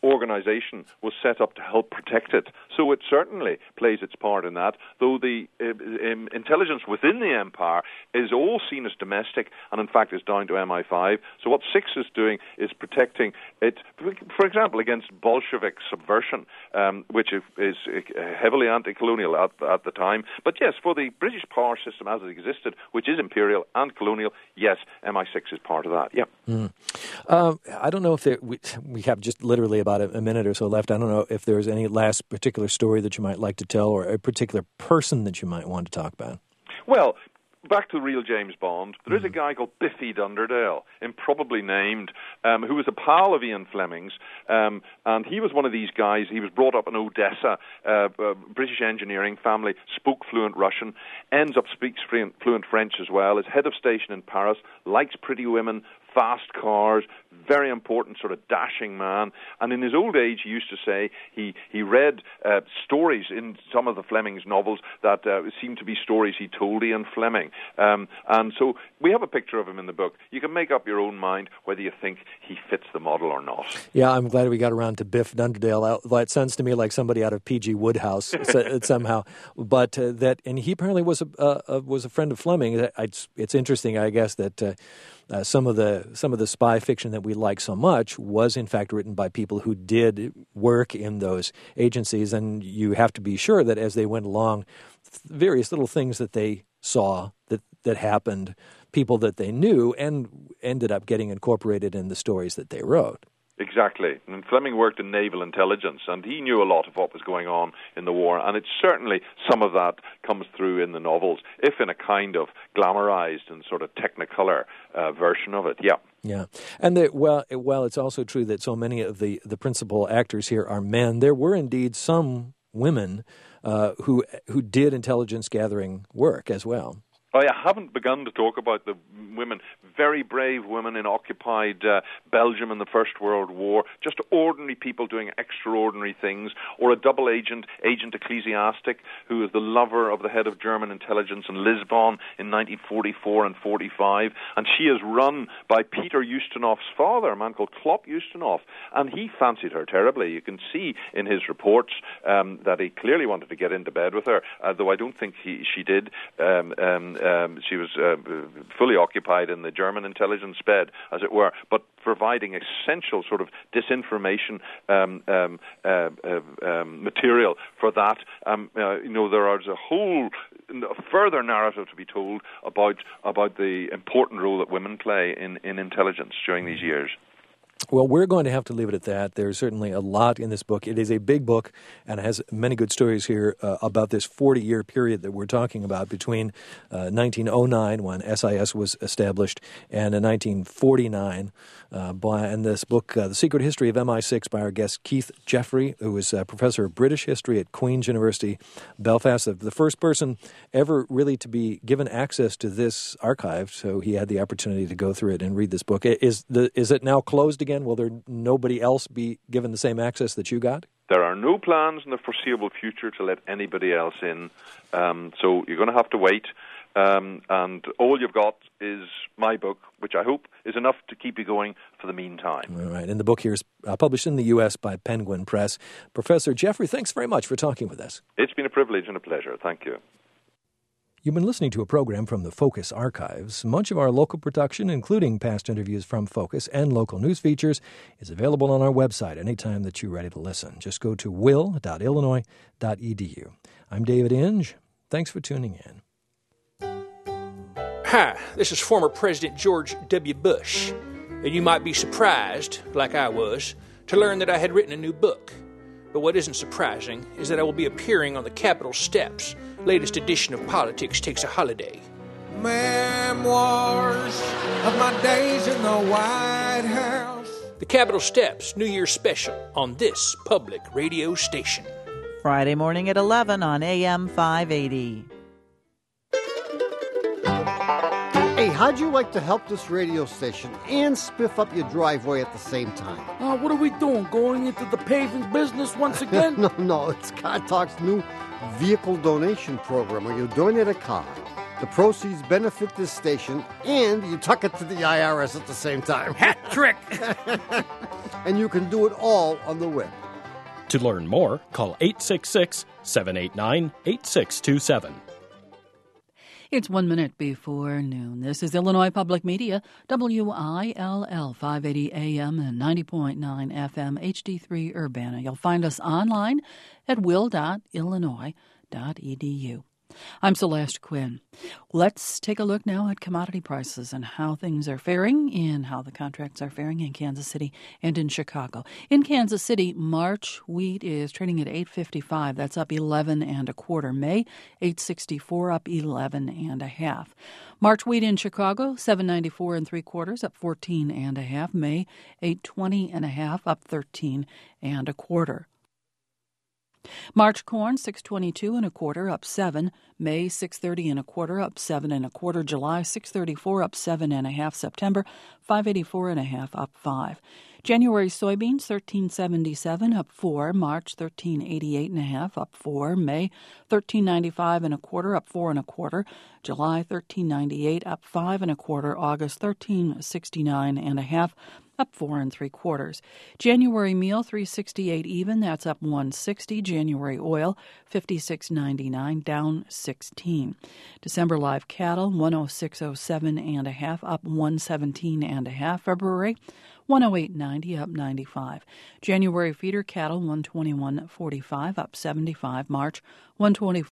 organization was set up to help protect it. So it certainly plays its part in that, though the uh, um, intelligence within the empire is all seen as domestic and in fact is down to M I five. So what SIX is doing is protecting it, for example, against Bolshevik subversion, um, which is, is heavily anti-colonial at, at the time. But yes, for the British power system as it existed, which is imperial and colonial, yes, M I six is part of that, yeah. Mm. Um, I don't know if there, we, we have just literally about a, a minute or so left. I don't know if there's any last particular story that you might like to tell or a particular person that you might want to talk about. Well, back to the real James Bond, there is a guy called Biffy Dunderdale, improbably named, um, who was a pal of Ian Fleming's, um, and he was one of these guys. He was brought up in Odessa, uh, uh, British engineering family, spoke fluent Russian, ends up speaks fluent French as well, is head of station in Paris, likes pretty women, fast cars, very important sort of dashing man. And in his old age, he used to say he, he read uh, stories in some of the Fleming's novels that uh, seemed to be stories he told Ian Fleming. Um, and so we have a picture of him in the book. You can make up your own mind whether you think he fits the model or not. Yeah, I'm glad we got around to Biff Dunderdale. That sounds to me like somebody out of P G Woodhouse somehow. But uh, that, and he apparently was a uh, was a friend of Fleming. It's, it's interesting, I guess, that uh, uh, some of the some of the spy fiction that we like so much was in fact written by people who did work in those agencies, and you have to be sure that as they went along, various little things that they saw that that happened, people that they knew, and ended up getting incorporated in the stories that they wrote. Exactly. And Fleming worked in naval intelligence, and he knew a lot of what was going on in the war, and it's certainly some of that comes through in the novels, if in a kind of glamorized and sort of technicolor uh, version of it, yeah. Yeah, and the, well, well, it's also true that so many of the, the principal actors here are men. There were indeed some women uh, who who did intelligence gathering work as well. I haven't begun to talk about the women, very brave women in occupied uh, Belgium in the First World War, just ordinary people doing extraordinary things, or a double agent, agent ecclesiastic, who is the lover of the head of German intelligence in Lisbon in nineteen forty-four and forty-five, and she is run by Peter Ustinov's father, a man called Klopp Ustinov, and he fancied her terribly. You can see in his reports um, that he clearly wanted to get into bed with her, uh, though I don't think he, she did. Um, um, Um, she was uh, fully occupied in the German intelligence bed, as it were, but providing essential sort of disinformation um, um, uh, uh, um, material for that. Um, uh, you know, there is a whole further narrative to be told about about the important role that women play in, in intelligence during these years. Well, we're going to have to leave it at that. There's certainly a lot in this book. It is a big book and has many good stories here uh, about this forty-year period that we're talking about between uh, nineteen oh nine, when S I S was established, and in nineteen forty-nine. Uh, by, and this book, uh, The Secret History of M I six, by our guest Keith Jeffrey, who is a professor of British history at Queen's University, Belfast, the first person ever really to be given access to this archive, so he had the opportunity to go through it and read this book. Is the is it now closed again? Will there nobody else be given the same access that you got? There are no plans in the foreseeable future to let anybody else in, um, so you're going to have to wait. Um, and all you've got is my book, which I hope is enough to keep you going for the meantime. All right. And the book here is uh, published in the U S by Penguin Press. Professor Jeffrey, thanks very much for talking with us. It's been a privilege and a pleasure. Thank you. You've been listening to a program from the Focus Archives. Much of our local production, including past interviews from Focus and local news features, is available on our website anytime that you're ready to listen. Just go to will dot illinois dot e d u. I'm David Inge. Thanks for tuning in. Hi, this is former President George W. Bush, and you might be surprised, like I was, to learn that I had written a new book. But what isn't surprising is that I will be appearing on the Capitol steps. Latest edition of Politics takes a holiday. Memoirs of my days in the White House. The Capitol Steps New Year's Special on this public radio station. Friday morning at eleven on A M five eighty. Hey, how'd you like to help this radio station and spiff up your driveway at the same time? Uh, what are we doing, going into the paving business once again? no, no, it's Car Talk's new vehicle donation program where you donate a car, The proceeds benefit this station, and you tuck it to the I R S at the same time. Hat trick! And you can do it all on the web. To learn more, call eight six six, seven eight nine, eight six two seven. It's one minute before noon. This is Illinois Public Media, W I L L five eighty A M and ninety point nine F M, H D three Urbana. You'll find us online at will dot illinois dot e d u. I'm Celeste Quinn. Let's take a look now at commodity prices and how things are faring and how the contracts are faring in Kansas City and in Chicago. In Kansas City, March wheat is trading at eight fifty-five. That's up eleven and a quarter. May, eight sixty-four, up eleven and a half. March wheat in Chicago, seven ninety-four and three quarters, up fourteen and a half. May, eight twenty and a half, up thirteen and a quarter. March corn, six twenty-two and a quarter, up seven. May, six thirty and a quarter, up seven and a quarter. July, six thirty-four, up seven and a half. September, five eighty-four and a half, up five. January soybeans, thirteen seventy-seven, up four. March, thirteen eighty-eight and a half, up four. May, thirteen ninety-five and a quarter, up four and a quarter. July, thirteen ninety-eight, up five and a quarter. August, thirteen sixty-nine and a half, up four and three quarters. January meal, three sixty-eight even, that's up one sixty. January oil, fifty-six ninety-nine, down sixteen. December live cattle, one oh six oh seven and a half, up one seventeen and a half. February, one oh eight ninety, up ninety-five. January feeder cattle, one twenty-one forty-five, up seventy-five. March, one twenty